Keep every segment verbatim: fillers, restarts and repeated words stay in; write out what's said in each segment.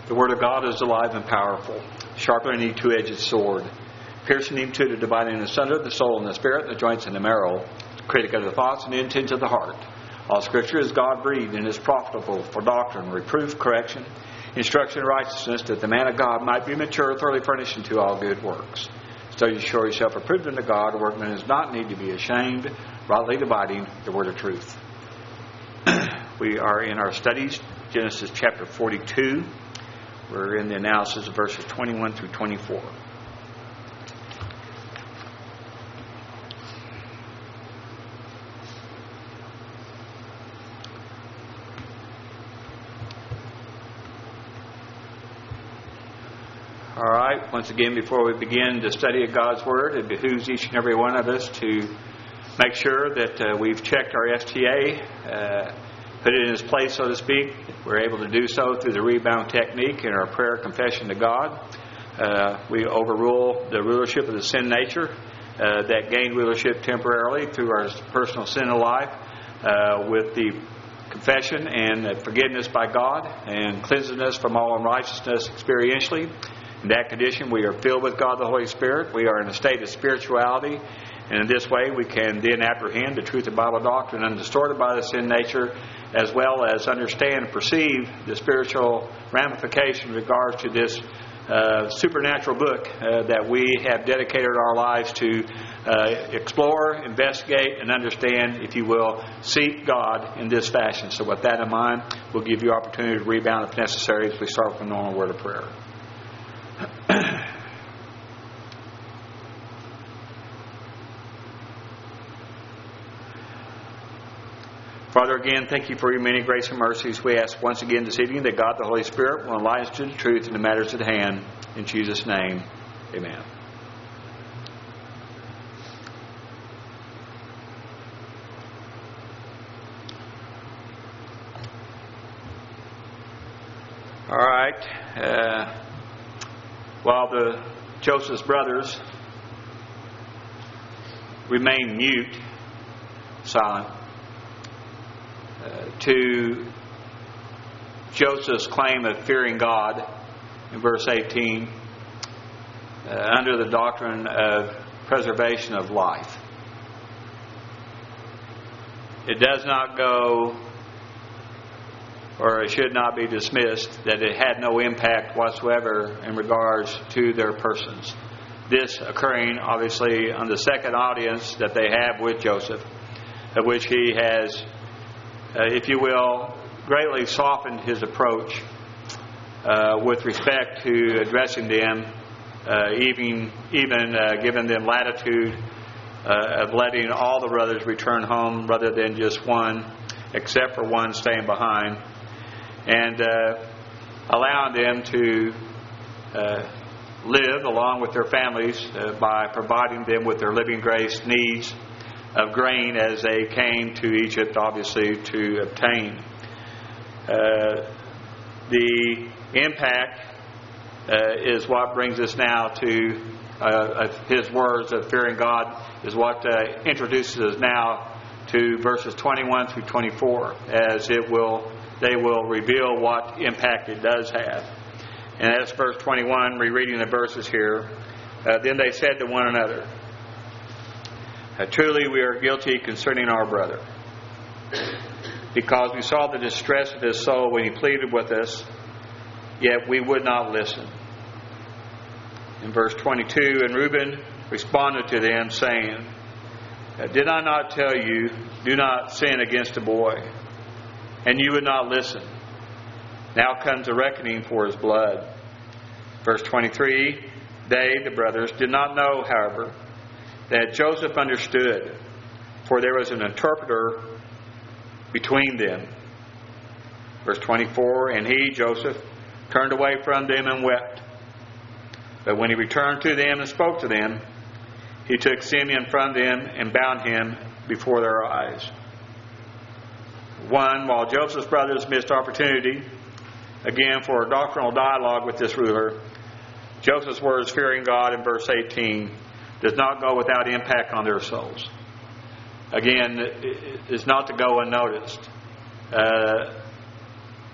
The Word of God is alive and powerful, sharper than any two-edged sword, piercing even to the dividing asunder the soul and the spirit, the joints and the marrow, critic of the thoughts and the intents of the heart. All Scripture is God-breathed and is profitable for doctrine, reproof, correction, instruction in righteousness, that the man of God might be mature, thoroughly furnished unto all good works. So you show yourself approved unto God, a workman does not need to be ashamed, rightly dividing the word of truth. We are in our studies, Genesis chapter forty-two. We're in the analysis of verses twenty-one through twenty-four. All right, once again, before we begin the study of God's Word, it behooves each and every one of us to make sure that uh, we've checked our S T A, uh, put it in its place, so to speak. We're able to do so through the rebound technique in our prayer confession to God. Uh, we overrule the rulership of the sin nature uh, that gained rulership temporarily through our personal sin of life uh, with the confession and forgiveness by God and cleansing us from all unrighteousness experientially. In that condition, we are filled with God the Holy Spirit. We are in a state of spirituality. And in this way, we can then apprehend the truth of Bible doctrine undistorted by the sin nature, as well as understand and perceive the spiritual ramification in regards to this uh, supernatural book uh, that we have dedicated our lives to uh, explore, investigate, and understand, if you will, seek God in this fashion. So with that in mind, we'll give you opportunity to rebound if necessary as we start with a normal word of prayer. Father, again, thank you for your many grace and mercies. We ask once again this evening that God the Holy Spirit will enlighten us to the truth in the matters at hand. In Jesus' name, amen. All right. Uh, while the Joseph's brothers remain mute, silent, Uh, to Joseph's claim of fearing God in verse eighteen uh, under the doctrine of preservation of life. It does not go, or it should not be dismissed, that it had no impact whatsoever in regards to their persons. This occurring obviously on the second audience that they have with Joseph, of which he has Uh, if you will, greatly softened his approach uh, with respect to addressing them, uh, even even uh, giving them latitude uh, of letting all the brothers return home rather than just one, except for one staying behind, and uh, allowing them to uh, live along with their families uh, by providing them with their living grace needs of grain as they came to Egypt, obviously, to obtain. Uh, the impact uh, is what brings us now to uh, his words of fearing God, is what uh, introduces us now to verses twenty-one through twenty-four, as it will, they will reveal what impact it does have. And that's verse twenty-one, rereading the verses here. Uh, then they said to one another, Uh, truly we are guilty concerning our brother, because we saw the distress of his soul when he pleaded with us, yet we would not listen. In verse twenty-two, and Reuben responded to them, saying, Did I not tell you, do not sin against a boy? And you would not listen. Now comes a reckoning for his blood. Verse twenty-three, they, the brothers, did not know, however, that Joseph understood, for there was an interpreter between them. Verse twenty-four, and he, Joseph, turned away from them and wept. But when he returned to them and spoke to them, he took Simeon from them and bound him before their eyes. One, while Joseph's brothers missed opportunity, again, for a doctrinal dialogue with this ruler, Joseph's words, fearing God, in verse eighteen, does not go without impact on their souls. Again, it's not to go unnoticed. Uh,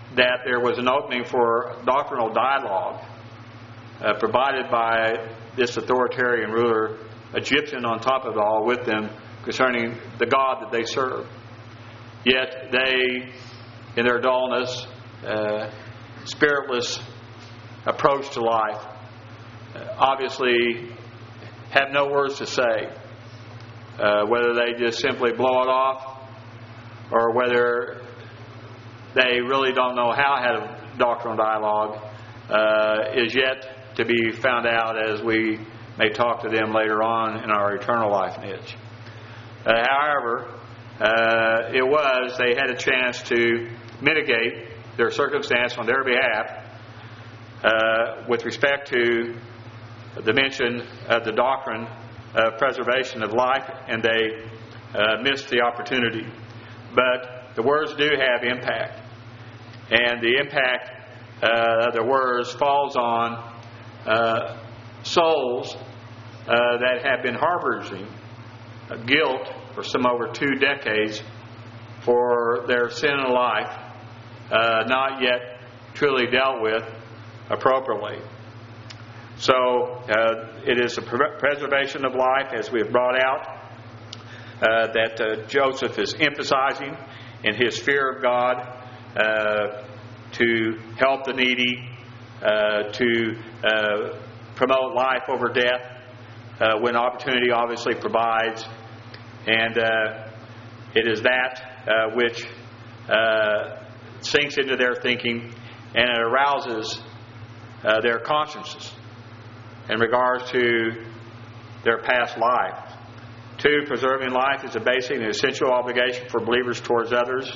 that there was an opening for doctrinal dialogue uh, provided by this authoritarian ruler, Egyptian on top of it all, with them concerning the God that they serve. Yet they, in their dullness, uh, spiritless approach to life, uh, obviously have no words to say. Uh, whether they just simply blow it off, or whether they really don't know how to have a doctrinal dialogue, uh, is yet to be found out as we may talk to them later on in our eternal life niche. Uh, however, uh, it was, they had a chance to mitigate their circumstance on their behalf uh, with respect to the mention of the doctrine of preservation of life, and they uh, missed the opportunity. But the words do have impact, and the impact uh, of the words falls on uh, souls uh, that have been harboring guilt for some over two decades for their sin in life, uh, not yet truly dealt with appropriately. So uh, it is a preservation of life, as we have brought out, uh, that uh, Joseph is emphasizing in his fear of God, uh, to help the needy, uh, to uh, promote life over death uh, when opportunity obviously provides. And uh, it is that uh, which uh, sinks into their thinking, and it arouses uh, their consciences in regards to their past life. Two, preserving life is a basic and essential obligation for believers towards others,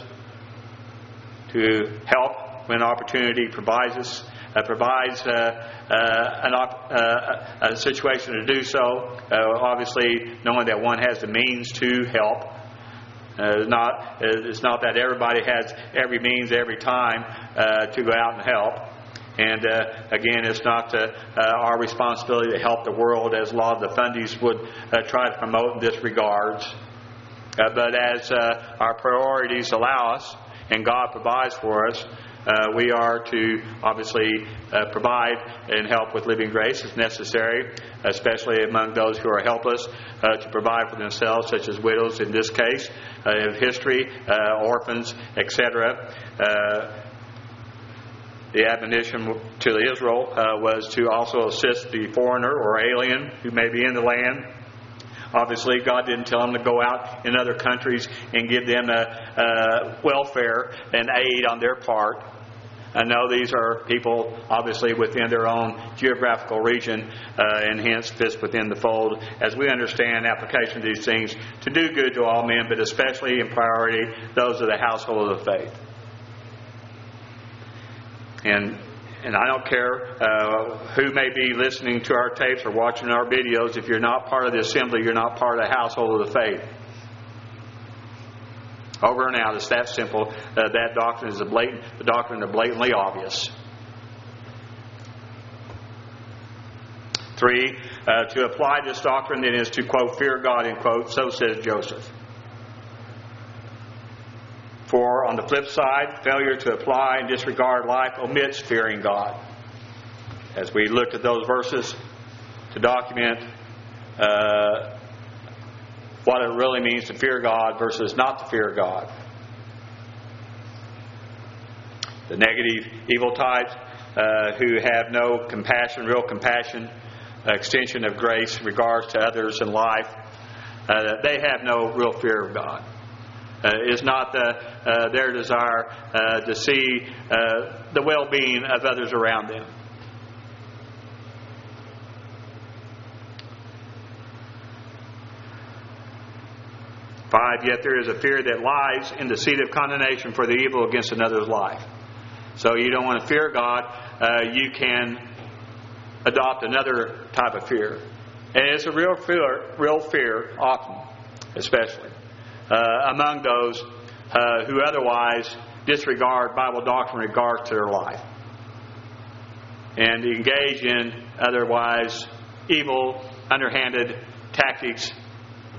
to help when opportunity provides us, uh, provides uh, uh, an op- uh, a situation to do so. Uh, obviously, knowing that one has the means to help. Uh, it's not it's not that everybody has every means every time uh, to go out and help. And uh, again, it's not uh, uh, our responsibility to help the world, as a lot of the fundies would uh, try to promote in this regards. Uh, but as uh, our priorities allow us, and God provides for us, uh, we are to obviously uh, provide and help with living grace as necessary, especially among those who are helpless, uh, to provide for themselves, such as widows in this case, uh, of history, uh, orphans, et cetera. Uh, The admonition to Israel uh, was to also assist the foreigner or alien who may be in the land. Obviously, God didn't tell them to go out in other countries and give them a, a welfare and aid on their part. I know these are people obviously within their own geographical region, uh, and hence fits within the fold, as we understand application of these things to do good to all men, but especially in priority those of the household of the faith. And and I don't care uh, who may be listening to our tapes or watching our videos. If you're not part of the assembly, you're not part of the household of the faith. Over and out. It's that simple. Uh, that doctrine is a blatant, the doctrine is blatantly obvious. Three, uh, to apply this doctrine then is to, quote, fear God, end quote. So says Joseph. For, on the flip side, failure to apply and disregard life omits fearing God. As we looked at those verses to document uh, what it really means to fear God versus not to fear God. The negative evil types uh, who have no compassion, real compassion, extension of grace in regards to others in life, uh, they have no real fear of God. Uh, is not the, uh, their desire uh, to see uh, the well-being of others around them. Five, yet there is a fear that lies in the seed of condemnation for the evil against another's life. So you don't want to fear God, uh, you can adopt another type of fear. And it's a real fear, real fear often, especially. Uh, among those uh, who otherwise disregard Bible doctrine in regards to their life and engage in otherwise evil, underhanded tactics,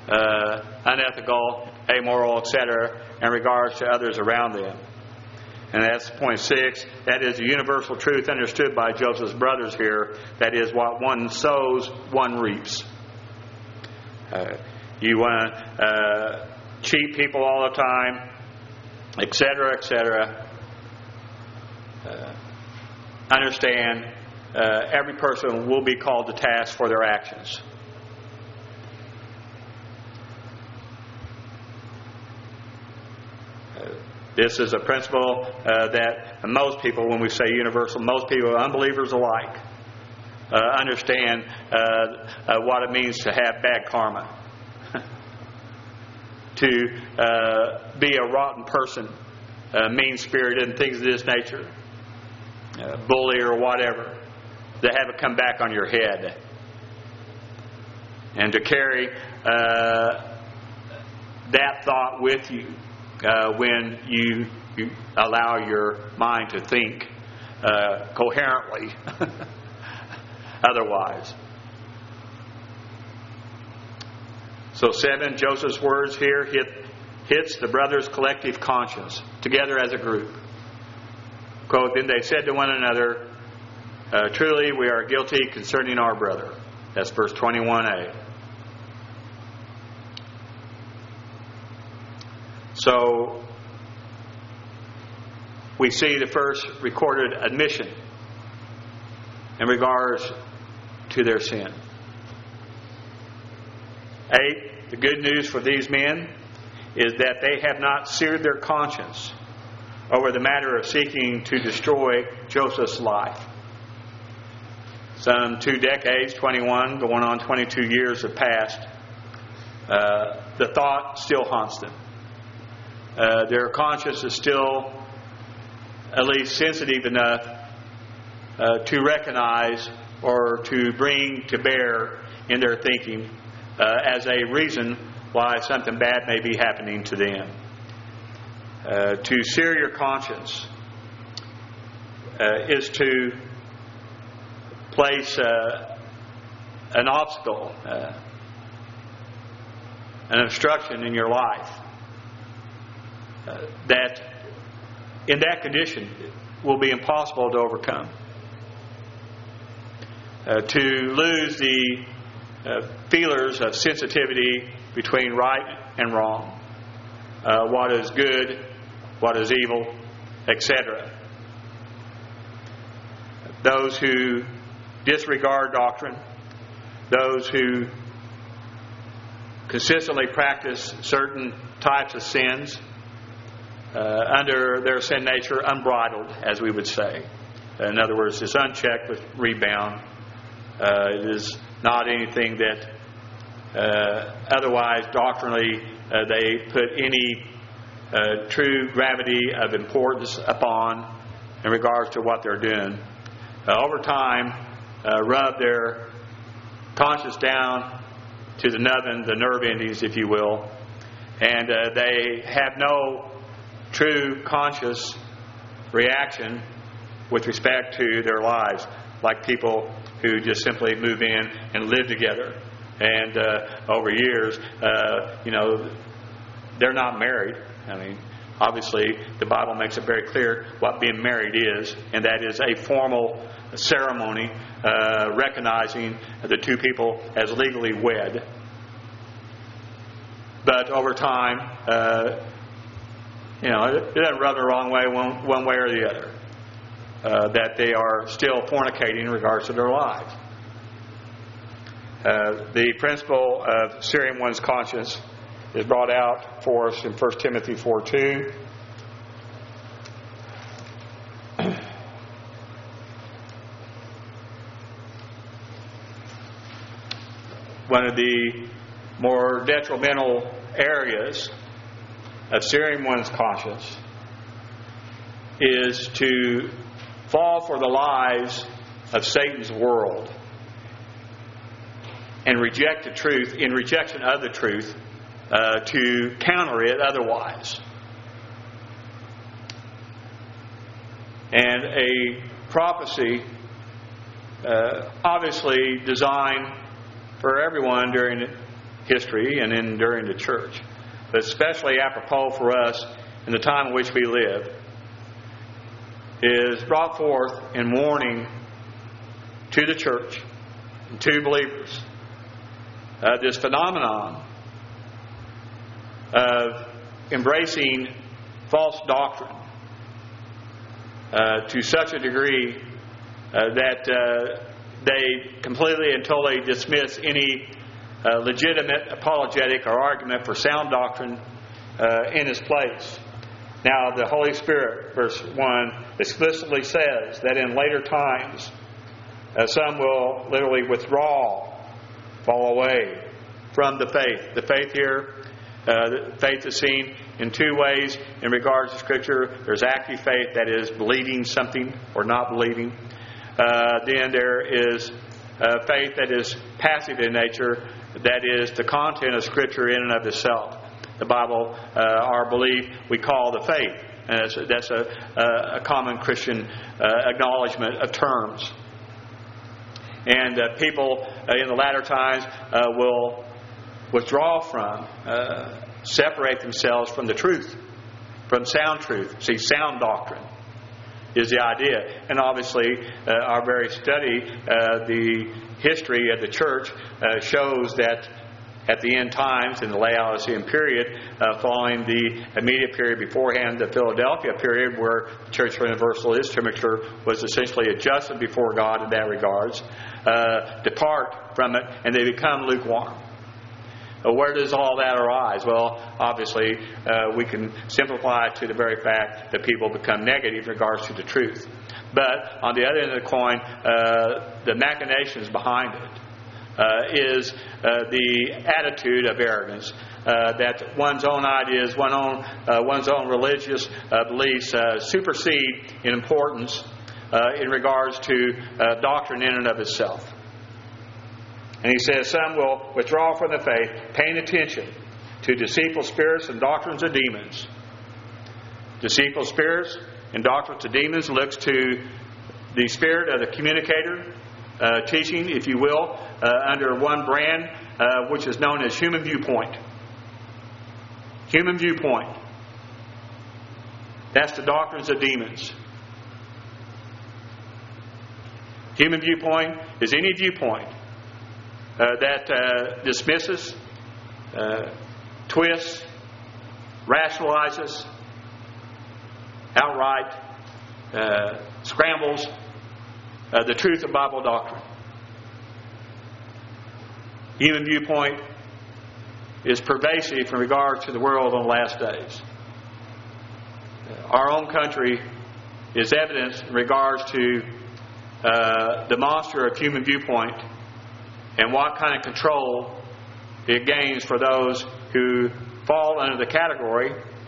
uh, unethical, amoral, et cetera, in regards to others around them. And that's point six. That is the universal truth understood by Joseph's brothers here. That is, what one sows, one reaps. Uh, you want to uh, cheat people all the time, et cetera, et cetera. Uh, understand, uh, every person will be called to task for their actions. This is a principle uh, that most people, when we say universal, most people, unbelievers alike, uh, understand uh, uh, what it means to have bad karma. to uh, be a rotten person, uh, mean-spirited and things of this nature, uh, bully or whatever, to have it come back on your head. And to carry uh, that thought with you. Uh, when you, you allow your mind to think uh, coherently otherwise. So seven, Joseph's words here hit, hits the brothers' collective conscience together as a group. Quote, then they said to one another, uh, truly we are guilty concerning our brother. That's verse twenty-one a. So, we see the first recorded admission in regards to their sin. Eight, the good news for these men is that they have not seared their conscience over the matter of seeking to destroy Joseph's life. Some two decades, twenty-one, going on twenty-two years have passed. Uh, the thought still haunts them. Uh, their conscience is still at least sensitive enough uh, to recognize or to bring to bear in their thinking uh, as a reason why something bad may be happening to them. Uh, to sear your conscience uh, is to place uh, an obstacle, uh, an obstruction in your life. Uh, that in that condition will be impossible to overcome. Uh, to lose the uh, feelers of sensitivity between right and wrong, uh, what is good, what is evil, et cetera. Those who disregard doctrine, those who consistently practice certain types of sins, Uh, under their sin nature, unbridled, as we would say. In other words, it's unchecked with rebound. Uh, it is not anything that uh, otherwise doctrinally uh, they put any uh, true gravity of importance upon in regards to what they're doing. Uh, over time, uh, rub their conscience down to the nubbin, the nerve endings, if you will, and uh, they have no true conscious reaction with respect to their lives, like people who just simply move in and live together, and uh, over years, uh, you know, they're not married. I mean, obviously, the Bible makes it very clear what being married is, and that is a formal ceremony uh, recognizing the two people as legally wed. But over time, uh, You know, it doesn't rub the wrong way one, one way or the other. Uh, that they are still fornicating in regards to their lives. Uh, the principle of searing one's conscience is brought out for us in First Timothy four two. One of the more detrimental areas of searing one's conscience is to fall for the lies of Satan's world and reject the truth, in rejection of the truth, uh, to counter it otherwise. And a prophecy uh, obviously designed for everyone during history and in during the church, but especially apropos for us in the time in which we live, is brought forth in warning to the church, to believers, uh, this phenomenon of embracing false doctrine uh, to such a degree uh, that uh, they completely and totally dismiss any uh, legitimate apologetic or argument for sound doctrine uh, in its place. Now, the Holy Spirit, verse one, explicitly says that in later times, uh, some will literally withdraw, fall away from the faith. The faith here, uh, the faith is seen in two ways in regards to Scripture. There's active faith, that is believing something or not believing. Uh, then there is uh, faith that is passive in nature, that is the content of Scripture in and of itself. The Bible, uh, our belief, we call the faith. And that's a, that's a, a common Christian uh, acknowledgement of terms. And uh, people uh, in the latter times uh, will withdraw from, uh, separate themselves from the truth, from sound truth. See, sound doctrine is the idea. And obviously, uh, our very study, uh, the history of the church, uh, shows that at the end times, in the Laodicean period, uh, following the immediate period beforehand, the Philadelphia period, where the Church of Universalist temperature was essentially adjusted before God in that regards, uh, depart from it, and they become lukewarm. Well, where does all that arise? Well, obviously, uh, we can simplify it to the very fact that people become negative in regards to the truth. But on the other end of the coin, uh, the machinations behind it Uh, is uh, the attitude of arrogance, uh, that one's own ideas, one own, uh, one's own religious uh, beliefs uh, supersede in importance uh, in regards to uh, doctrine in and of itself. And he says, some will withdraw from the faith, paying attention to deceitful spirits and doctrines of demons. Deceitful spirits and doctrines of demons looks to the spirit of the communicator, Uh, teaching, if you will, uh, under one brand, uh, which is known as human viewpoint. Human viewpoint. That's the doctrines of demons. Human viewpoint is any viewpoint uh, that uh, dismisses, uh, twists, rationalizes, outright uh, scrambles Uh, the truth of Bible doctrine. Human viewpoint is pervasive in regard to the world in the last days. Our own country is evidence in regards to uh, the monster of human viewpoint and what kind of control it gains for those who fall under the category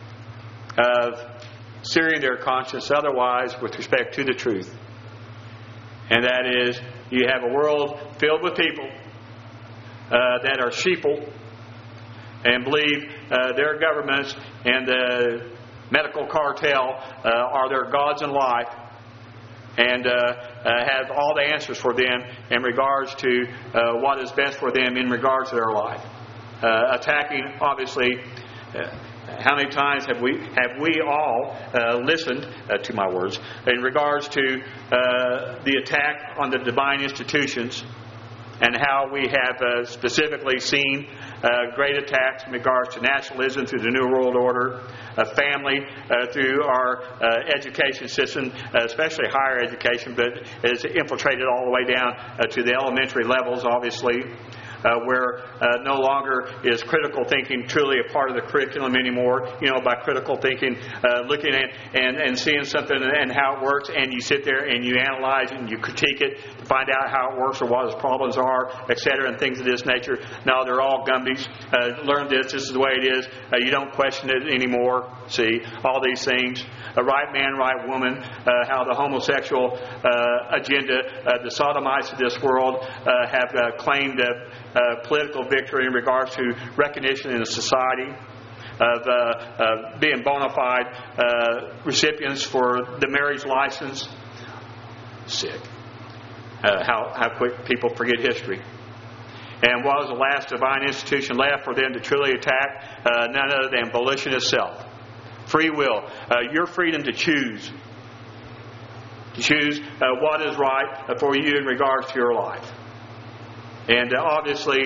of searing their conscience otherwise with respect to the truth. And that is, you have a world filled with people uh, that are sheeple and believe uh, their governments and the medical cartel uh, are their gods in life, and uh, uh, have all the answers for them in regards to uh, what is best for them in regards to their life. Uh, attacking, obviously, uh, how many times have we have we all uh, listened uh, to my words in regards to uh, the attack on the divine institutions, and how we have uh, specifically seen uh, great attacks in regards to nationalism through the New World Order, uh, family uh, through our uh, education system, uh, especially higher education, but it's infiltrated all the way down uh, to the elementary levels, obviously. Uh, where uh, no longer is critical thinking truly a part of the curriculum anymore. You know, by critical thinking, uh, looking at and, and seeing something and how it works, and you sit there and you analyze it and you critique it to find out how it works or what its problems are, et cetera, and things of this nature. Now they're all gumbies. Uh, learn this. This is the way it is. Uh, you don't question it anymore. See, all these things. A right man, right woman. Uh, how the homosexual uh, agenda, uh, the sodomites of this world, uh, have uh, claimed uh, Uh, political victory in regards to recognition in the society of uh, uh, being bona fide uh, recipients for the marriage license. Sick. Uh, how, how quick people forget history. And what was the last divine institution left for them to truly attack? Uh, none other than volition itself. Free will. Uh, your freedom to choose To choose uh, what is right uh, for you in regards to your life. And uh, obviously,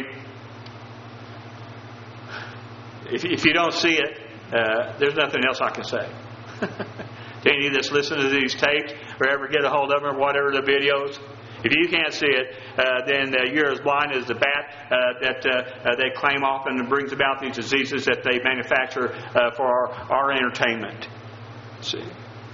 if, if you don't see it, uh, there's nothing else I can say. To any that's listening to these tapes or ever get a hold of them or whatever the videos, if you can't see it, uh, then uh, you're as blind as the bat uh, that uh, uh, they claim often brings about these diseases that they manufacture uh, for our, our entertainment. See.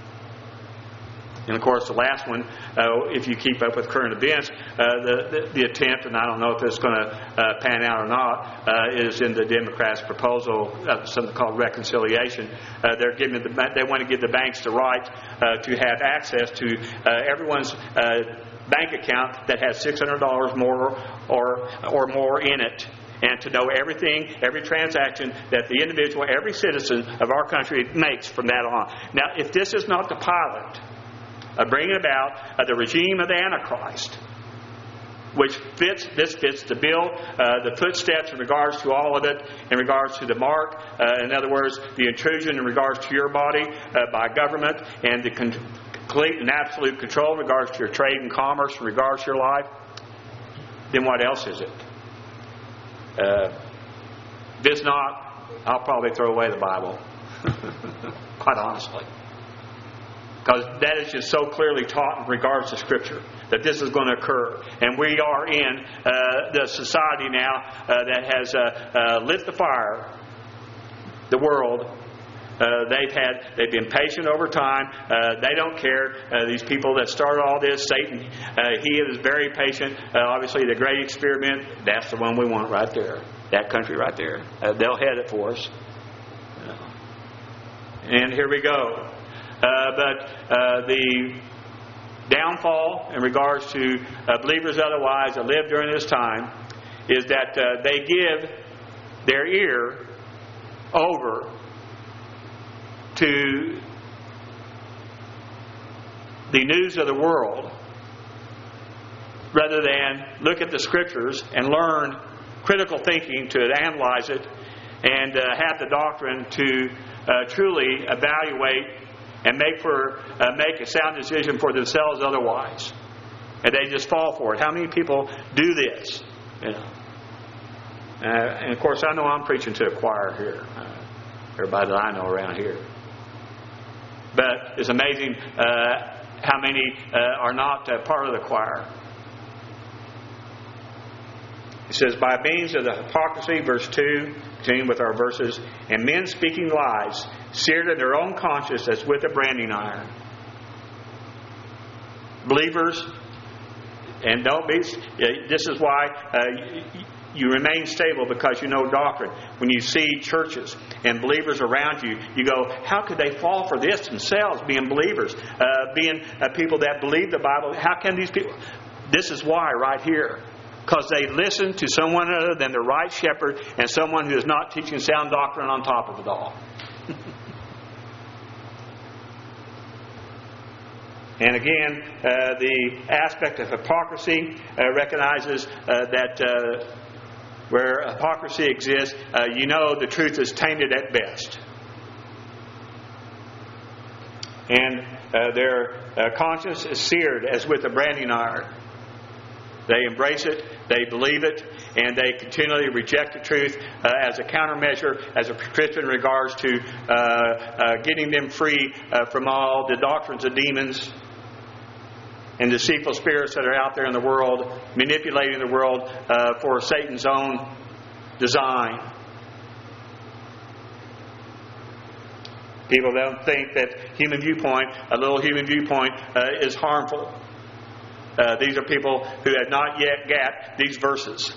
And of course, the last one, uh, if you keep up with current events, uh, the, the the attempt, and I don't know if it's going to uh, pan out or not, uh, is in the Democrats' proposal, uh, something called reconciliation. Uh, they're giving the, they want to give the banks the right uh, to have access to uh, everyone's uh, bank account that has six hundred dollars more or or more in it. And to know everything, every transaction that the individual, every citizen of our country makes from that on. Now, if this is not the pilot of bringing about uh, the regime of the Antichrist, which fits, this fits the bill, uh, the footsteps in regards to all of it, in regards to the mark, uh, in other words, the intrusion in regards to your body uh, by government, and the con- complete and absolute control in regards to your trade and commerce, in regards to your life, then what else is it? Uh, if it's not, I'll probably throw away the Bible. Quite honestly. Because that is just so clearly taught in regards to Scripture, that this is going to occur. And we are in uh, the society now uh, that has uh, uh, lit the fire, the world. Uh, they've had, they've been patient over time. Uh, they don't care. Uh, these people that started all this, Satan, uh, he is very patient. Uh, obviously, the great experiment, that's the one we want right there. That country right there. Uh, they'll head it for us. Uh, and here we go. Uh, but uh, the downfall in regards to uh, believers otherwise that live during this time is that uh, they give their ear over to the news of the world rather than look at the Scriptures and learn critical thinking to analyze it and uh, have the doctrine to uh, truly evaluate and make for uh, make a sound decision for themselves otherwise. And they just fall for it. How many people do this? You know? Uh, and of course, I know I'm preaching to a choir here. Uh, everybody that I know around here. But it's amazing uh, how many uh, are not uh, part of the choir. It says, by means of the hypocrisy, verse two, continuing with our verses, and men speaking lies, seared in their own conscience as with a branding iron. Believers, and don't be, this is why uh, you remain stable, because you know doctrine. When you see churches and believers around you, you go, how could they fall for this themselves, being believers, uh, being uh, people that believe the Bible? How can these people? This is why right here. Because they listen to someone other than the right shepherd and someone who is not teaching sound doctrine on top of it all. And again, uh, the aspect of hypocrisy uh, recognizes uh, that uh, where hypocrisy exists, uh, you know the truth is tainted at best. And uh, their uh, conscience is seared as with a branding iron. They embrace it, they believe it, and they continually reject the truth uh, as a countermeasure, as a prescription in regards to uh, uh, getting them free uh, from all the doctrines of demons and deceitful spirits that are out there in the world, manipulating the world uh, for Satan's own design. People don't think that human viewpoint, a little human viewpoint, uh, is harmful. Uh, these are people who have not yet got these verses.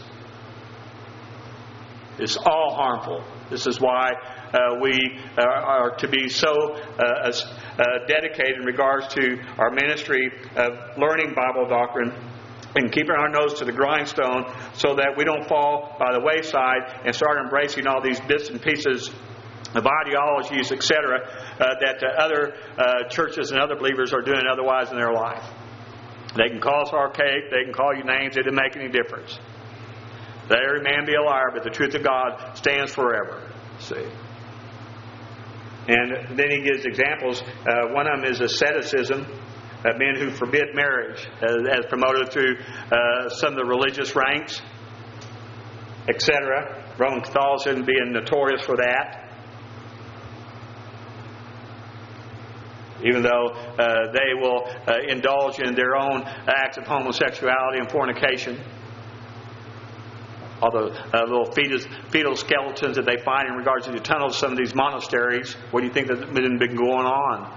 It's all harmful. This is why uh, we uh, are to be so uh, uh, dedicated in regards to our ministry of learning Bible doctrine and keeping our nose to the grindstone so that we don't fall by the wayside and start embracing all these bits and pieces of ideologies, et cetera, uh, that uh, other uh, churches and other believers are doing otherwise in their life. They can call us archaic, they can call you names, it doesn't make any difference. Let every man be a liar, but the truth of God stands forever. See? And then he gives examples. Uh, one of them is asceticism, Uh, men who forbid marriage, uh, as promoted through uh, some of the religious ranks, et cetera. Roman Catholicism being notorious for that. Even though uh, they will uh, indulge in their own acts of homosexuality and fornication. All the uh, little fetus, fetal skeletons that they find in regards to the tunnels of some of these monasteries. What do you think that's been, been going on?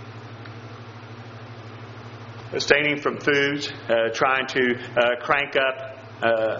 Abstaining from foods, uh, trying to uh, crank up, uh,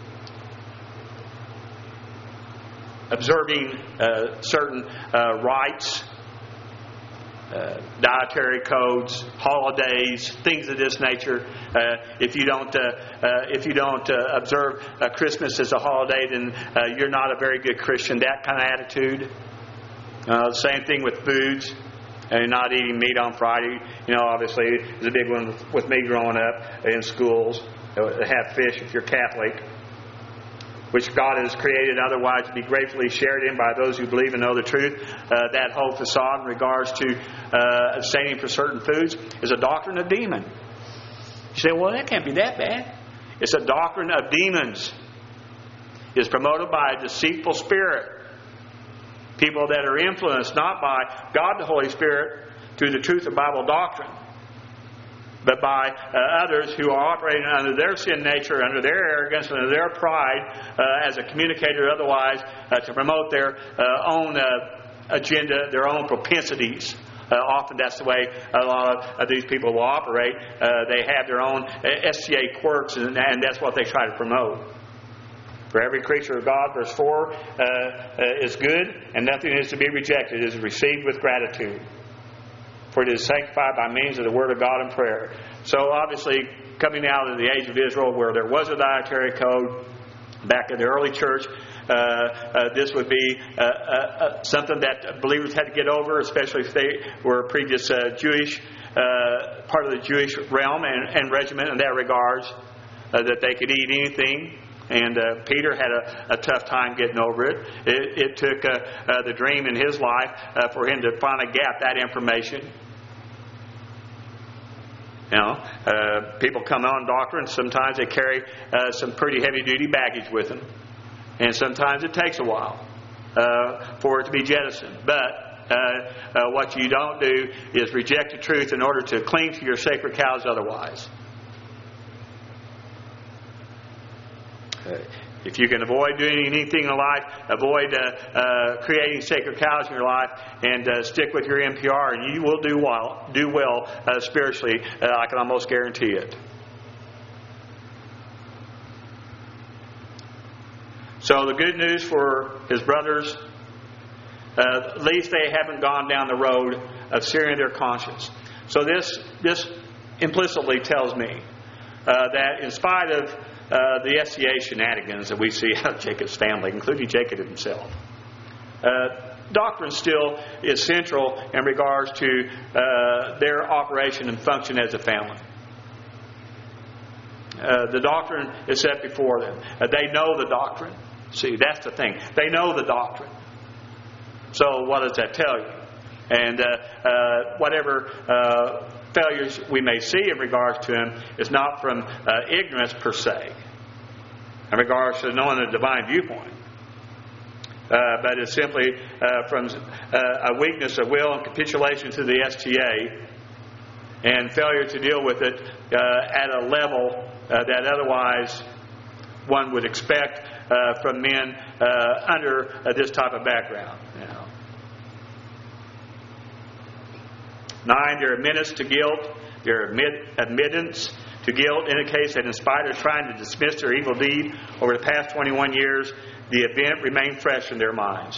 observing uh, certain uh, rites, uh, dietary codes, holidays, things of this nature. Uh, if you don't, uh, uh, if you don't uh, observe uh, Christmas as a holiday, then uh, you're not a very good Christian. That kind of attitude. Uh, same thing with foods. And not eating meat on Friday. You know, obviously, it's a big one with me growing up in schools. Have fish if you're Catholic, which God has created otherwise to be gratefully shared in by those who believe and know the truth. Uh, that whole facade in regards to uh, abstaining from certain foods is a doctrine of demon. You say, well, that can't be that bad. It's a doctrine of demons. It's promoted by a deceitful spirit. People that are influenced not by God the Holy Spirit through the truth of Bible doctrine, but by uh, others who are operating under their sin nature, under their arrogance, under their pride, uh, as a communicator otherwise, uh, to promote their uh, own uh, agenda, their own propensities. Uh, often that's the way a lot of, of these people will operate. Uh, they have their own S T A quirks, and, and that's what they try to promote. For every creature of God, verse four, uh, uh, is good, and nothing is to be rejected. It is received with gratitude. For it is sanctified by means of the Word of God and prayer. So obviously, coming out of the age of Israel, where there was a dietary code, back in the early church, uh, uh, this would be uh, uh, uh, something that believers had to get over, especially if they were previous uh, Jewish, uh, part of the Jewish realm and, and regiment in that regards, uh, that they could eat anything. And uh, Peter had a, a tough time getting over it. It, it took uh, uh, the dream in his life uh, for him to finally gap that information. You know, uh, people come on doctrine. Sometimes they carry uh, some pretty heavy-duty baggage with them, and sometimes it takes a while uh, for it to be jettisoned. But uh, uh, what you don't do is reject the truth in order to cling to your sacred cows otherwise. Uh, if you can avoid doing anything in life, avoid uh, uh, creating sacred cows in your life, and uh, stick with your N P R, and you will do well, do well uh, spiritually. Uh, I can almost guarantee it. So the good news for his brothers, uh, at least they haven't gone down the road of searing their conscience. So this this implicitly tells me uh, that in spite of Uh, the S C A shenanigans that we see out of Jacob's family, including Jacob himself, uh, doctrine still is central in regards to uh, their operation and function as a family. Uh, the doctrine is set before them. Uh, they know the doctrine. See, that's the thing. They know the doctrine. So what does that tell you? And uh, uh, whatever Uh, failures we may see in regards to him is not from uh, ignorance per se, in regards to knowing the divine viewpoint, uh, but it's simply uh, from uh, a weakness of will and capitulation to the S T A, and failure to deal with it uh, at a level uh, that otherwise one would expect uh, from men uh, under uh, this type of background. You know. Nine, their admittance to guilt, their admit, admittance to guilt indicates that in spite of trying to dismiss their evil deed over the past twenty-one years, the event remained fresh in their minds.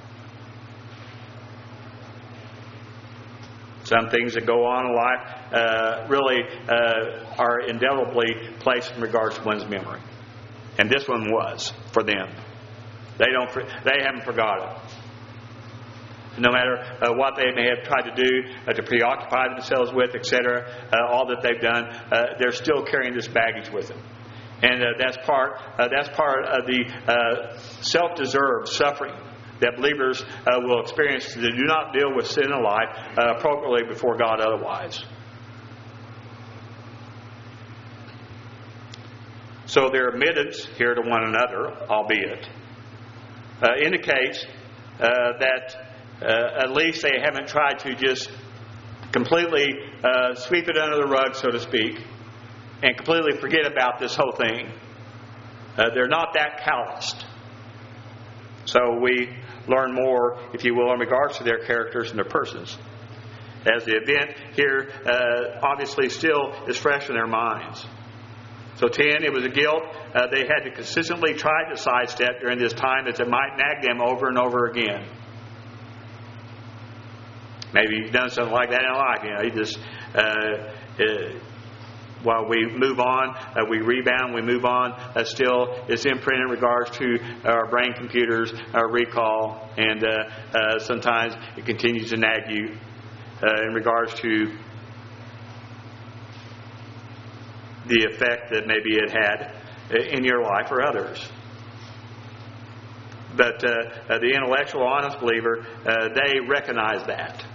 Some things that go on in life uh, really uh, are indelibly placed in regards to one's memory, and this one was for them. They don't. They haven't forgotten it. No matter uh, what they may have tried to do uh, to preoccupy themselves with, et cetera, uh, all that they've done, uh, they're still carrying this baggage with them, and uh, that's part. Uh, that's part of the uh, self-deserved suffering that believers uh, will experience. They do not deal with sin in life uh, appropriately before God. Otherwise, So their admittance here to one another, albeit, uh, indicates uh, that uh, at least they haven't tried to just completely uh, sweep it under the rug, so to speak, and completely forget about this whole thing. Uh, they're not that calloused. So we learn more, if you will, in regards to their characters and their persons, as the event here uh, obviously still is fresh in their minds. So ten, it was a guilt uh, they had to consistently try to sidestep during this time, as it might nag them over and over again. Maybe you've done something like that in life. You know, you just uh, uh, while we move on, uh, we rebound, we move on. Uh, still, it's imprinted in regards to our brain computers, our recall, and uh, uh, sometimes it continues to nag you uh, in regards to the effect that maybe it had in your life or others. But uh, uh, the intellectual, honest believer, uh, they recognize that.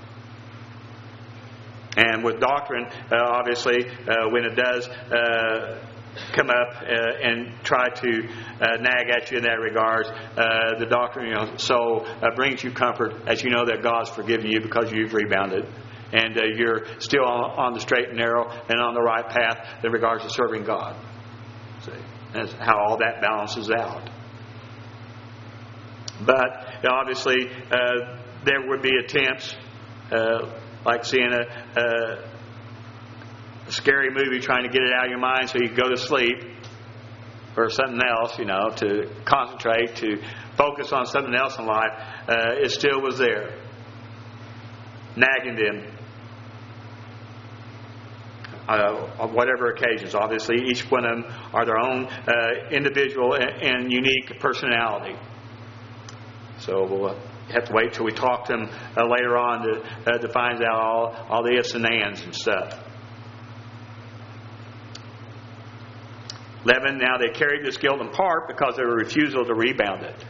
And with doctrine, uh, obviously, uh, when it does uh, come up uh, and try to uh, nag at you in that regard, uh, the doctrine, you know, so uh, brings you comfort as you know that God's forgiven you because you've rebounded. And uh, you're still on, on the straight and narrow and on the right path in regards to serving God. See, that's how all that balances out. But you know, obviously, uh, there would be attempts, uh, like seeing a, a, a scary movie, trying to get it out of your mind so you go to sleep, or something else, you know, to concentrate, to focus on something else in life. Uh, it still was there, nagging them. Uh, on whatever occasions. Obviously, each one of them are their own uh, individual and, and unique personality. So we'll have to wait till we talk to them uh, later on to, uh, to find out all, all the ifs and ands and stuff. eleven, now they carried this guilt in part because of their refusal to rebound it.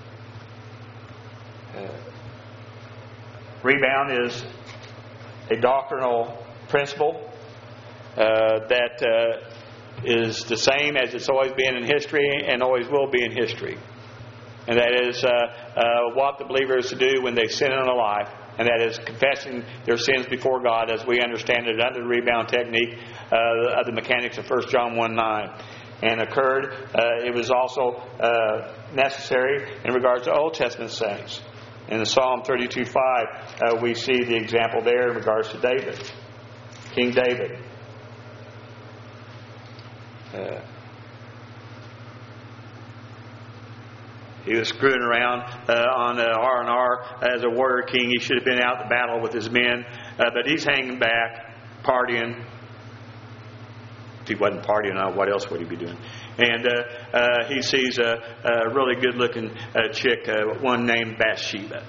Uh, rebound is a doctrinal principle Uh, that uh, is the same as it's always been in history and always will be in history. And that is uh, uh, what the believer is to do when they sin in a life. And that is confessing their sins before God as we understand it under the rebound technique uh, of the mechanics of First John one nine. And occurred, uh, it was also uh, necessary in regards to Old Testament saints. In the Psalm thirty-two five, uh, we see the example there in regards to David, King David. Uh, he was screwing around uh, on uh, R and R as a warrior king. He should have been out in battle with his men, uh, but he's hanging back, partying. If he wasn't partying, uh, what else would he be doing? And uh, uh, he sees a, a really good-looking uh, chick, uh, one named Bathsheba.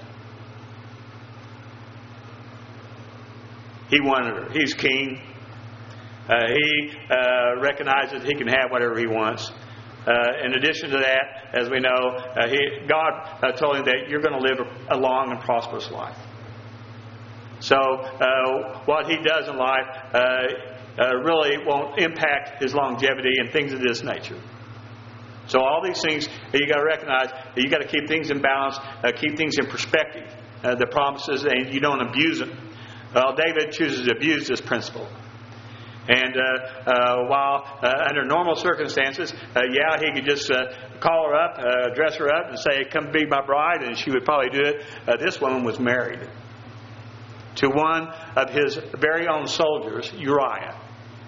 He wanted her. He's king. Uh, he uh, recognizes he can have whatever he wants. Uh, in addition to that, as we know, uh, he, God uh, told him that you're going to live a long and prosperous life. So uh, what he does in life uh, uh, really won't impact his longevity and things of this nature. So all these things you got to recognize. You got to keep things in balance, uh, keep things in perspective. Uh, the promises, and you don't abuse them. Well, David chooses to abuse this principle. And uh, uh, while uh, under normal circumstances, uh, yeah, he could just uh, call her up, uh, dress her up, and say, "Come be my bride," and she would probably do it. Uh, this woman was married to one of his very own soldiers, Uriah.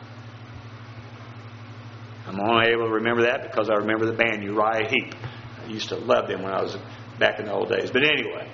I'm only able to remember that because I remember the band Uriah Heep. I used to love them when I was back in the old days. But anyway,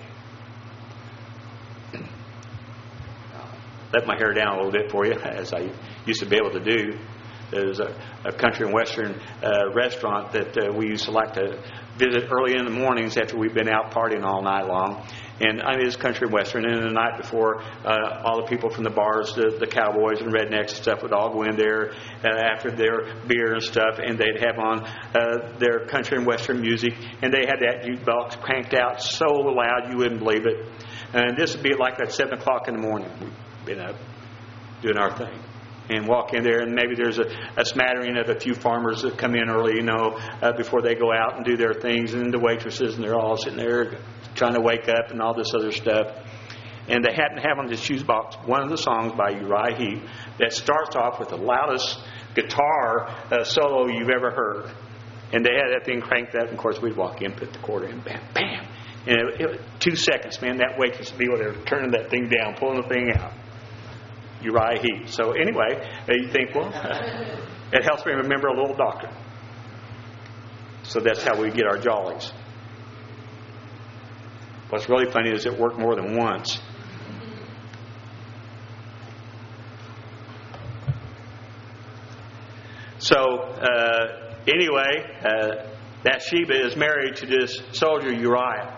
let my hair down a little bit for you, as I used to be able to do. There's a, a country and western uh, restaurant that uh, we used to like to visit early in the mornings after we've been out partying all night long. And I mean, it's country and western. And the night before, uh, all the people from the bars, the, the cowboys and rednecks and stuff, would all go in there uh, after their beer and stuff, and they'd have on uh, their country and western music. And they had that jukebox cranked out so loud you wouldn't believe it. And this would be like at seven o'clock in the morning. We'd been up doing our thing. and walk in there, and maybe there's a, a smattering of a few farmers that come in early, you know, uh, before they go out and do their things, and the waitresses, and they're all sitting there trying to wake up and all this other stuff. And they happen to have on the shoes box one of the songs by Uriah Heep that starts off with the loudest guitar uh, solo you've ever heard. And they had that thing cranked up, and of course we'd walk in, put the quarter in, bam, bam. And it, it, two seconds, man, that waitress would be over there turning that thing down, pulling the thing out. Uriah Heep. So anyway, you think, well, it helps me remember a little doctrine. So that's how we get our jollies. What's really funny is it worked more than once. So uh, anyway, uh, Bathsheba is married to this soldier Uriah.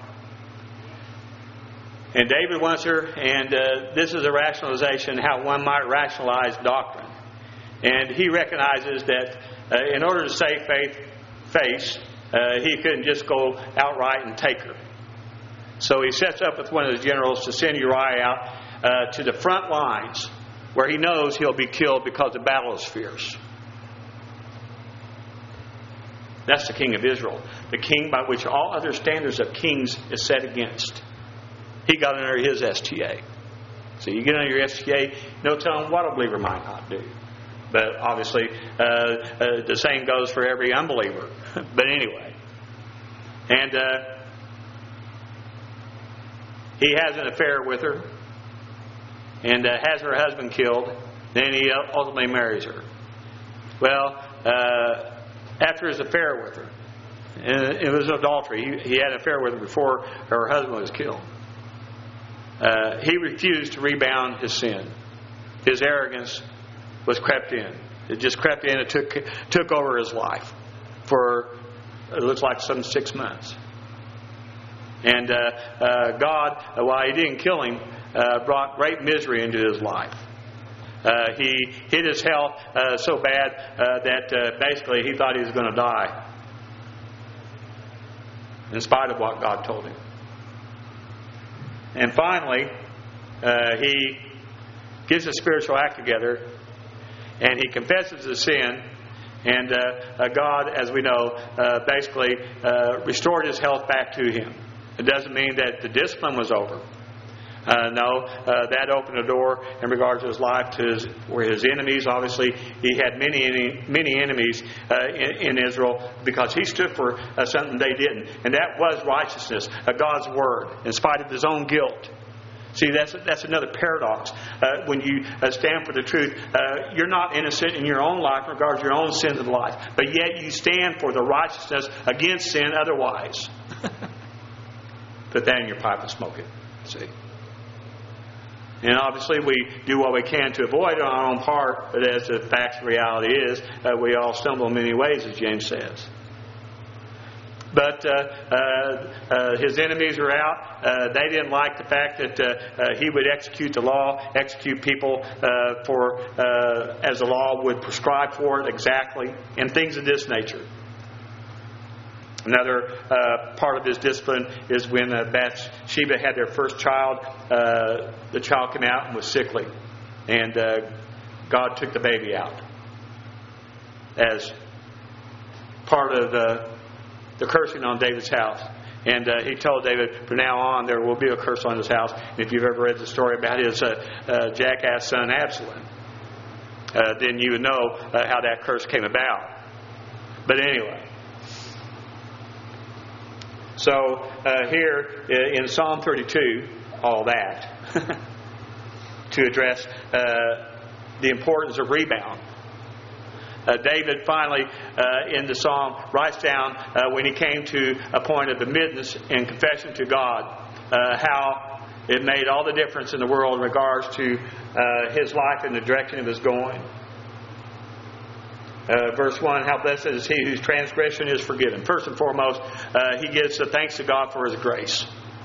And David wants her, and uh, this is a rationalization how one might rationalize doctrine. And he recognizes that uh, in order to save faith, face, uh, he couldn't just go outright and take her. So he sets up with one of the generals to send Uriah out uh, to the front lines where he knows he'll be killed because the battle is fierce. That's the king of Israel, the king by which all other standards of kings is set against. He got under his S T A. So you get under your S T A, no telling what a believer might not do. But obviously, uh, uh, the same goes for every unbeliever. But anyway. And uh, he has an affair with her. And uh, has her husband killed. Then he ultimately marries her. Well, uh, after his affair with her, and it was adultery. He, he had an affair with her before her husband was killed. Uh, he refused to rebound his sin. His arrogance was crept in. It just crept in and took took over his life for, it looks like, some six months. And uh, uh, God, while He didn't kill him, uh, brought great misery into his life. Uh, he hit his health uh, so bad uh, that uh, basically he thought he was going to die, in spite of what God told him. And finally, uh, he gets a spiritual act together, and he confesses his sin. And uh, uh, God, as we know, uh, basically uh, restored his health back to him. It doesn't mean that the discipline was over. Uh, no, uh, that opened a door in regards to his life to his, where his enemies, obviously, he had many, many enemies uh, in, in Israel because he stood for uh, something they didn't. And that was righteousness, uh, God's word, in spite of his own guilt. See, that's that's another paradox. Uh, when you uh, stand for the truth, uh, you're not innocent in your own life in regards to your own sins of life. But yet you stand for the righteousness against sin otherwise. Put that in your pipe and smoke it. See? And obviously we do what we can to avoid it on our own part, but as the facts of reality is, uh, we all stumble in many ways, as James says. But uh, uh, uh, his enemies are out. Uh, they didn't like the fact that uh, uh, he would execute the law, execute people uh, for uh, as the law would prescribe for it exactly, and things of this nature. Another uh, part of his discipline is when uh, Bathsheba had their first child. Uh, the child came out and was sickly. And uh, God took the baby out as part of the, the cursing on David's house. And uh, he told David, from now on there will be a curse on his house. And if you've ever read the story about his uh, uh, jackass son Absalom, uh, then you would know uh, how that curse came about. But anyway. So uh, here in Psalm thirty-two, all that, to address uh, the importance of rebound. Uh, David finally, uh, in the psalm, writes down uh, when he came to a point of admittance and confession to God, uh, how it made all the difference in the world in regards to uh, his life and the direction it was going. Uh, verse one, how blessed is he whose transgression is forgiven. First and foremost, uh, he gives the thanks to God for his grace.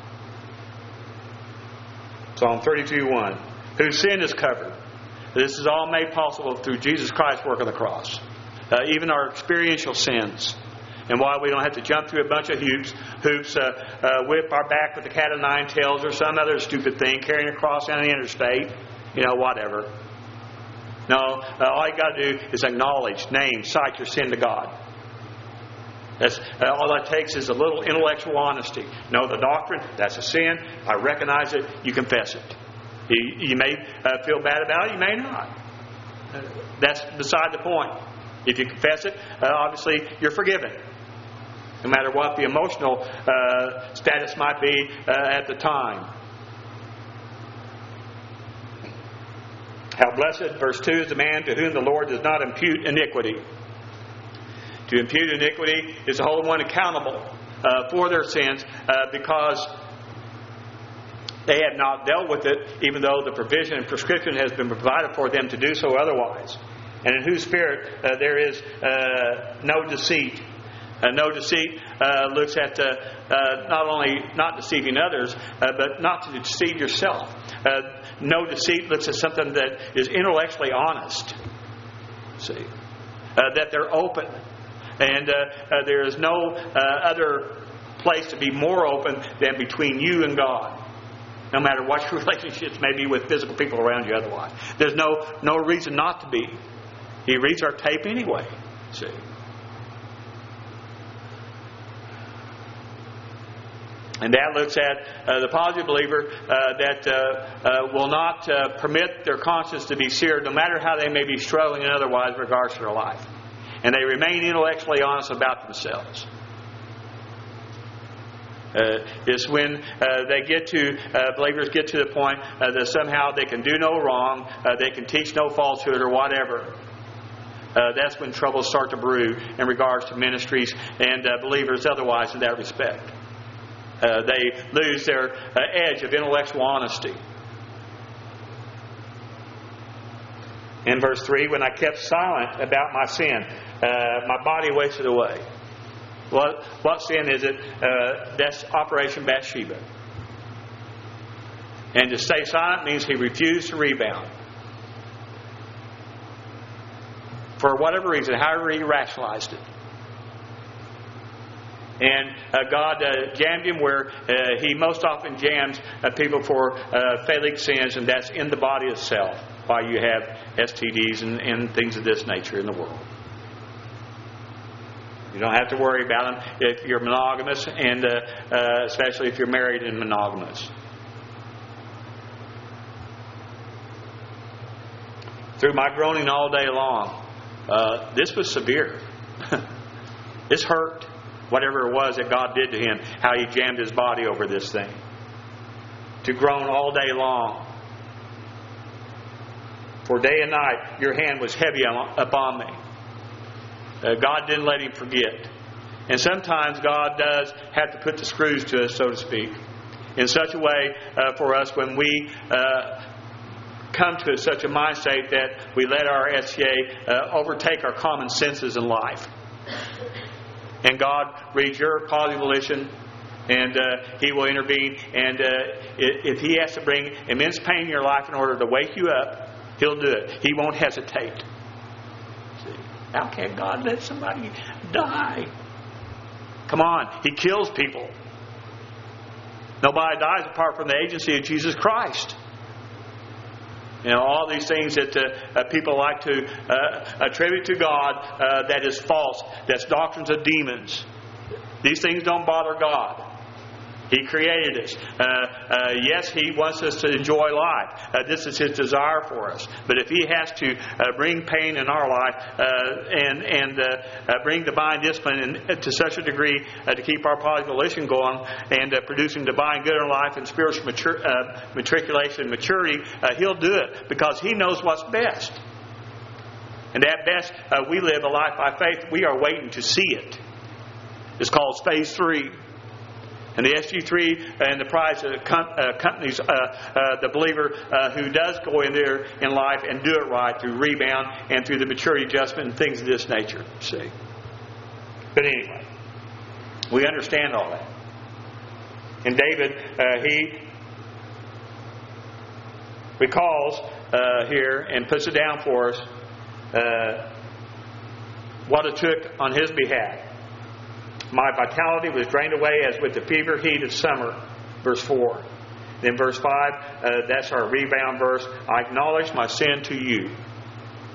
Psalm thirty-two one, whose sin is covered. This is all made possible through Jesus Christ's work on the cross. Uh, even our experiential sins. And why we don't have to jump through a bunch of hoops, hoops uh, uh, whip our back with the cat of nine tails or some other stupid thing, carrying a cross down the interstate, you know, whatever. No, uh, all you got to do is acknowledge, name, cite your sin to God. That's uh, all that takes is a little intellectual honesty. Know the doctrine. That's a sin. I recognize it. You confess it. You, you may uh, feel bad about it. You may not. Uh, that's beside the point. If you confess it, uh, obviously you're forgiven. No matter what the emotional uh, status might be uh, at the time. How blessed, verse two, is the man to whom the Lord does not impute iniquity. To impute iniquity is to hold one accountable uh, for their sins uh, because they have not dealt with it, even though the provision and prescription has been provided for them to do so otherwise. And in whose spirit uh, there is uh, no deceit. Uh, no deceit uh, looks at uh, uh, not only not deceiving others, uh, but not to deceive yourself. Uh, no deceit looks at something that is intellectually honest. See, uh, that they're open. And uh, uh, there is no uh, other place to be more open than between you and God. No matter what your relationships may be with physical people around you otherwise. There's no, no reason not to be. He reads our tape anyway. See. And that looks at uh, the positive believer uh, that uh, uh, will not uh, permit their conscience to be seared, no matter how they may be struggling in otherwise regards to their life. And they remain intellectually honest about themselves. Uh, it's when uh, they get to, uh, believers get to the point uh, that somehow they can do no wrong, uh, they can teach no falsehood or whatever. Uh, that's when troubles start to brew in regards to ministries and uh, believers otherwise in that respect. Uh, they lose their uh, edge of intellectual honesty. In verse three, when I kept silent about my sin, uh, my body wasted away. What, what sin is it? Uh, that's Operation Bathsheba. And to stay silent means he refused to rebound. For whatever reason, however he rationalized it. And uh, God uh, jammed him where uh, he most often jams uh, people for uh, phallic sins, and that's in the body itself, why you have S T Ds and, and things of this nature in the world. You don't have to worry about them if you're monogamous, and uh, uh, especially if you're married and monogamous. Through my groaning all day long, uh, this was severe. This hurt. Whatever it was that God did to him, how he jammed his body over this thing. To groan all day long. For day and night, your hand was heavy upon me. Uh, God didn't let him forget. And sometimes God does have to put the screws to us, so to speak. In such a way uh, for us when we uh, come to such a mind state that we let our S C A uh, overtake our common senses in life. And God reads your positive volition, and uh, He will intervene. And uh, if He has to bring immense pain in your life in order to wake you up, He'll do it. He won't hesitate. See? How can God let somebody die? Come on. He kills people. Nobody dies apart from the agency of Jesus Christ. You know, all these things that uh, uh, people like to uh, attribute to God uh, that is false. That's doctrines of demons. These things don't bother God. He created us. Uh, uh, yes, He wants us to enjoy life. Uh, this is His desire for us. But if He has to uh, bring pain in our life uh, and and uh, uh, bring divine discipline in, to such a degree uh, to keep our positive volition going and uh, producing divine good in our life and spiritual mature, uh, matriculation and maturity, uh, He'll do it because He knows what's best. And at best, uh, we live a life by faith. We are waiting to see it. It's called phase three. And the S G three and the prize accompanies uh, uh, the believer uh, who does go in there in life and do it right through rebound and through the maturity adjustment and things of this nature. See? But anyway, we understand all that. And David, uh, he recalls uh, here and puts it down for us uh, what it took on his behalf. My vitality was drained away as with the fever heat of summer. Verse four. Then verse five, uh, that's our rebound verse. I acknowledge my sin to you.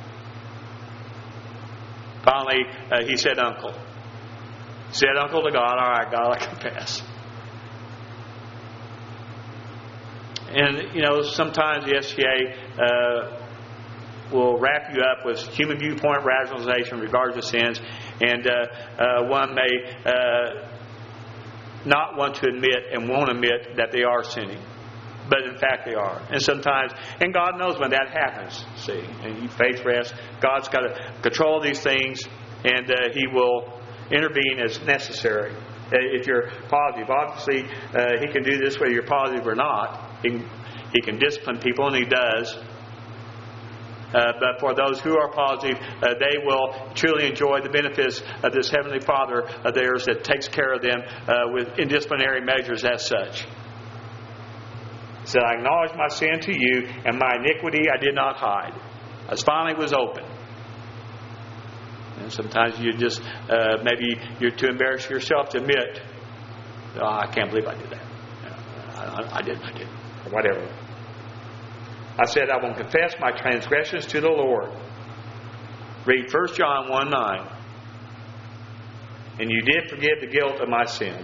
finally, uh, he said uncle. He said uncle to God. All right, God, I confess. And, you know, sometimes the S G A uh, will wrap you up with human viewpoint rationalization in regards to sins. And uh, uh, one may uh, not want to admit and won't admit that they are sinning. But in fact they are. And sometimes, and God knows when that happens, see. And you faith rest. God's got to control these things, and uh, He will intervene as necessary. If you're positive, obviously uh, He can do this whether you're positive or not. He can, he can discipline people, and He does. Uh, but for those who are positive, uh, they will truly enjoy the benefits of this Heavenly Father of theirs that takes care of them uh, with in disciplinary measures as such. He said, I acknowledge my sin to you, and my iniquity I did not hide. As finally was open. And sometimes you just, uh, maybe you're too embarrassed yourself to admit, oh, I can't believe I did that. I, I, I didn't, I didn't. Or whatever. I said, I will confess my transgressions to the Lord. Read First John one nine. And you did forgive the guilt of my sin.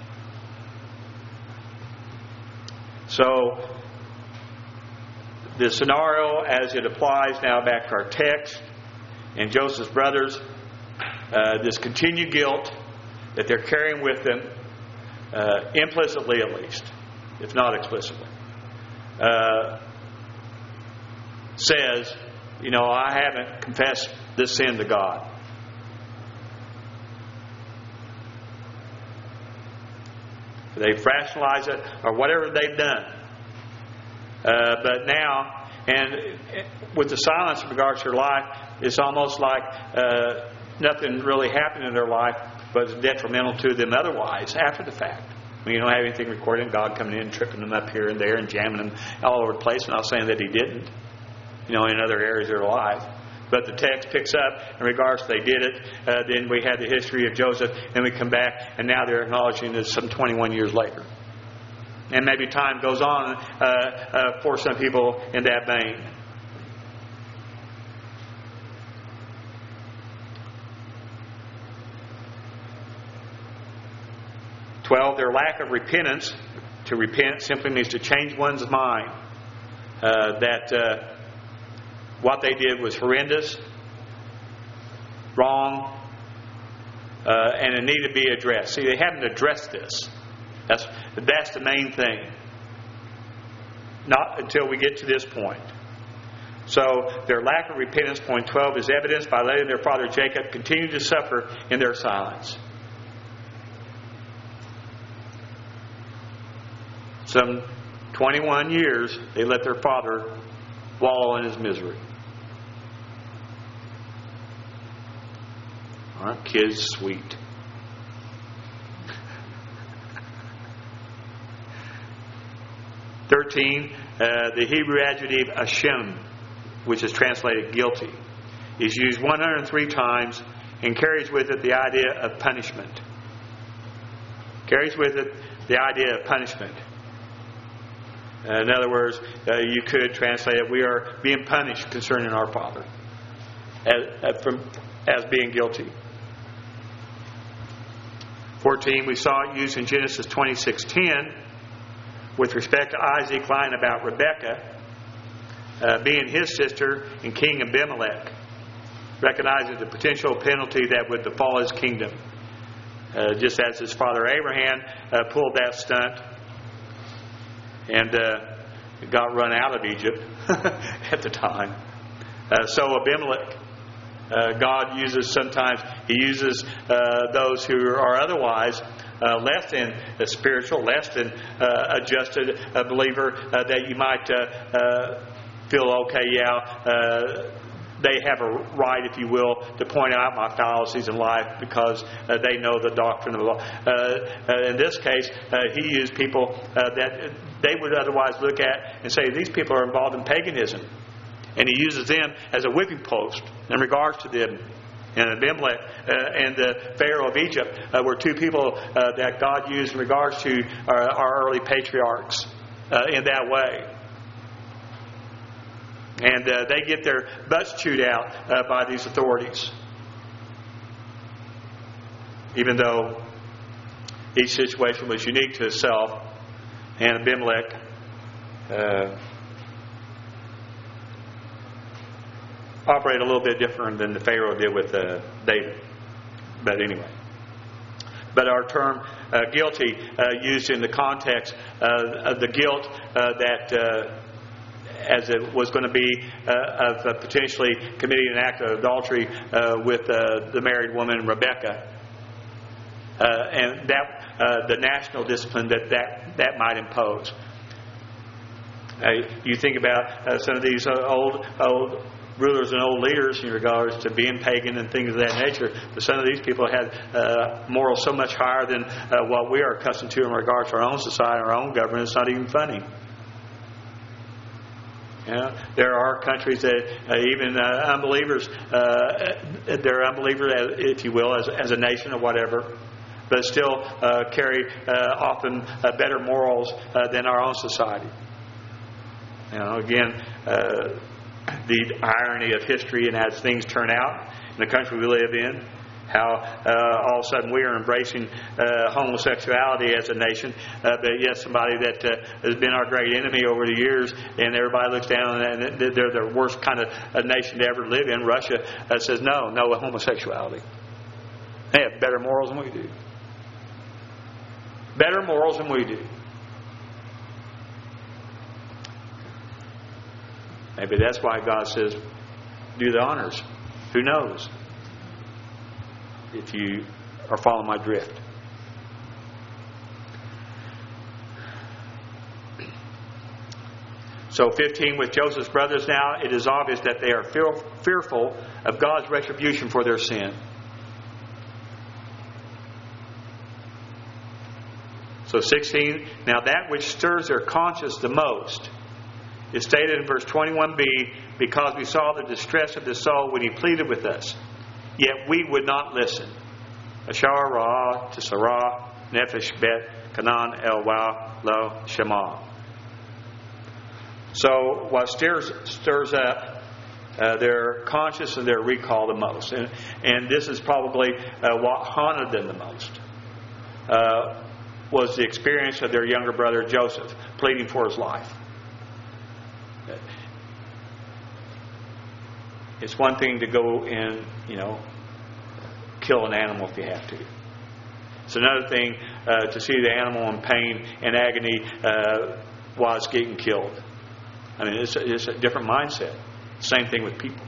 So, the scenario as it applies now back to our text and Joseph's brothers, uh, this continued guilt that they're carrying with them, uh, implicitly at least, if not explicitly, uh, says, you know, I haven't confessed this sin to God. They've rationalized it or whatever they've done. Uh, but now, and with the silence in regards to their life, it's almost like uh, nothing really happened in their life, but it's detrimental to them otherwise after the fact. When you don't have anything recorded, God coming in and tripping them up here and there and jamming them all over the place. I'm not saying that He didn't, you know, in other areas of their life. But the text picks up in regards to they did it. Uh, then we had the history of Joseph. Then we come back, and now they're acknowledging this some twenty-one years later. And maybe time goes on uh, uh, for some people in that vein. Twelve, their lack of repentance. To repent simply means to change one's mind. Uh, that uh, what they did was horrendous, wrong, uh, and it needed to be addressed. See, they haven't addressed this. That's that's the main thing. Not until we get to this point. So their lack of repentance, point twelve, is evidenced by letting their father Jacob continue to suffer in their silence. Some twenty-one years they let their father wallow in his misery. Aren't kids sweet? Thirteen, uh, the Hebrew adjective ashem, which is translated guilty, is used one hundred three times and carries with it the idea of punishment. Carries with it the idea of punishment. Uh, in other words, uh, you could translate it, we are being punished concerning our father as, as, from, as being guilty. fourteen, we saw it used in Genesis twenty-six ten with respect to Isaac lying about Rebekah uh, being his sister and King Abimelech, recognizing the potential penalty that would befall his kingdom. Uh, just as his father Abraham uh, pulled that stunt and uh, got run out of Egypt at the time. Uh, so Abimelech, uh, God uses sometimes, He uses uh, those who are otherwise uh, less than uh, spiritual, less than uh, adjusted uh, believer, uh, that you might uh, uh, feel, okay, yeah, uh, they have a right, if you will, to point out my fallacies in life because uh, they know the doctrine of the law. Uh, uh, in this case, uh, He used people uh, that they would otherwise look at and say, these people are involved in paganism. And He uses them as a whipping post in regards to them. And Abimelech uh, and the Pharaoh of Egypt uh, were two people uh, that God used in regards to our, our early patriarchs uh, in that way. And uh, they get their butts chewed out uh, by these authorities. even though each situation was unique to itself, and Abimelech uh, operated a little bit different than the Pharaoh did with uh, David. But anyway. But our term uh, guilty, uh, used in the context uh, of the guilt uh, that, uh, as it was going to be, uh, of uh, potentially committing an act of adultery uh, with uh, the married woman Rebecca. Uh, and that uh, the national discipline that that, that might impose. Uh, you think about uh, some of these uh, old old rulers and old leaders in regards to being pagan and things of that nature. But some of these people had uh, morals so much higher than uh, what we are accustomed to in regards to our own society, our own government. It's not even funny. You know, there are countries that uh, even uh, unbelievers, uh, they're unbelievers, if you will, as, as a nation or whatever, but still uh, carry uh, often uh, better morals uh, than our own society. You know, again, uh, the irony of history and as things turn out in the country we live in, how uh, all of a sudden we are embracing uh, homosexuality as a nation, uh, but yet somebody that uh, has been our great enemy over the years, and everybody looks down and they're the worst kind of a nation to ever live in. Russia uh, says no, no homosexuality. They have better morals than we do. Better morals than we do. Maybe that's why God says, do the honors. Who knows? If you are following my drift. So fifteen, with Joseph's brothers now, it is obvious that they are fear, fearful of God's retribution for their sin. So sixteen, now that which stirs their conscience the most is stated in verse twenty-one b, because we saw the distress of his soul when he pleaded with us, yet we would not listen. Ashar Ra to Sarah, Nephesh Bet, Canaan El Wa Lo Shema. So what stirs stirs up uh, their conscience and their recall the most, and and this is probably uh, what haunted them the most, uh, was the experience of their younger brother Joseph pleading for his life. It's one thing to go and, you know, kill an animal if you have to. It's another thing uh, to see the animal in pain and agony uh, while it's getting killed. I mean, it's a, it's a different mindset. Same thing with people.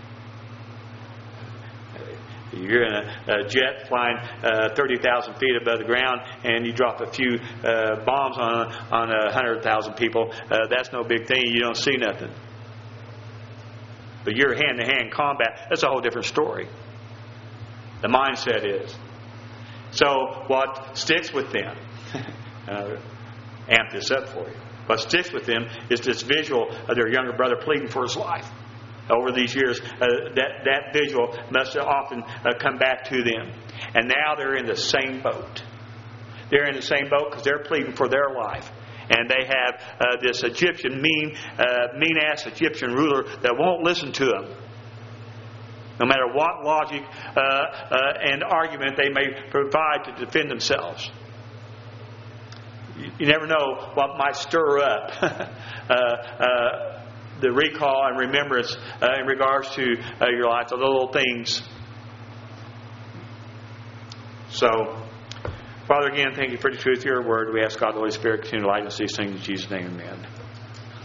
You're in a, a jet flying uh, thirty thousand feet above the ground, and you drop a few uh, bombs on on a hundred thousand people. Uh, that's no big thing. You don't see nothing. But you're hand-to-hand combat. That's a whole different story. The mindset is. So what sticks with them, uh, amp this up for you. What sticks with them is this visual of their younger brother pleading for his life. Over these years, uh, that, that visual must have often uh, come back to them. And now they're in the same boat. They're in the same boat because they're pleading for their life. And they have uh, this Egyptian, mean, uh, mean-ass Egyptian ruler that won't listen to them. No matter what logic uh, uh, and argument they may provide to defend themselves. You, you never know what might stir up uh, uh, the recall and remembrance uh, in regards to uh, your life, the little things. So, Father, again, thank you for the truth of your word. We ask God, the Holy Spirit, continue to lighten us these things in Jesus' name. Amen.